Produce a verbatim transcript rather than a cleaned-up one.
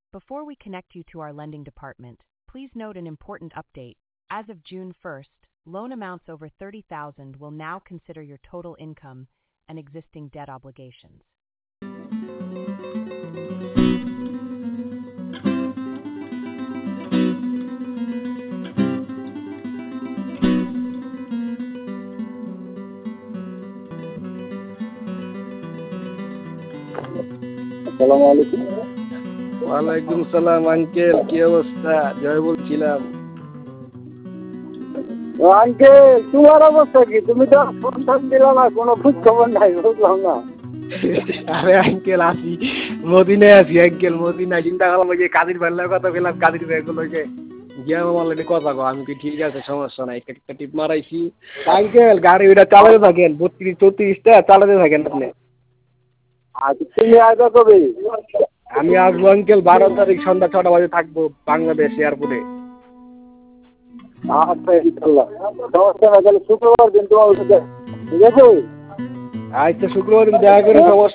Before we connect you to our lending department, please note an important update. As of June first, loan amounts over thirty thousand will now consider your total income and existing debt obligations. আসসালামু আলাইকুম। ওয়ালাইকুম সালাম uncle, কি অবস্থা? জয় বলছিলাম। ও uncle, তোমার অবস্থা কি? তুমি তো ফোন টোন দিলা না, কোনো খোঁজ খবর নাই, বুঝলাম না। আরে আঙ্কেল আসি মদিনায় আছি আঙ্কেল, মদিনায় চিন্তা করলাম যে কাদির ভাইয়ের কথা পেলাম, কাদির ভাই গুলো যে গিয়ে অলরেডি কথা কো, আমি কি ঠিক আছে সমস্যা নাই, একটা টিপ মারাইছি। আঙ্কেল গাড়ি ওইটা চালাতে থাকেন, বত্রিশ চৌত্রিশটা চালাতে থাকেন আপনি। আচ্ছা, তুমি আসবে কবে? আমি আসবো আঙ্কেল বারো তারিখ সন্ধ্যা ছটা বাজে থাকবো বাংলাদেশ এয়ারপোর্টে। আচ্ছা ইনশাল্লাহ, সমস্যা না। তাহলে শুক্রবার দিন তোমার সাথে, ঠিক আছে? আচ্ছা শুক্রবার দিন দেখা করে সমস্যা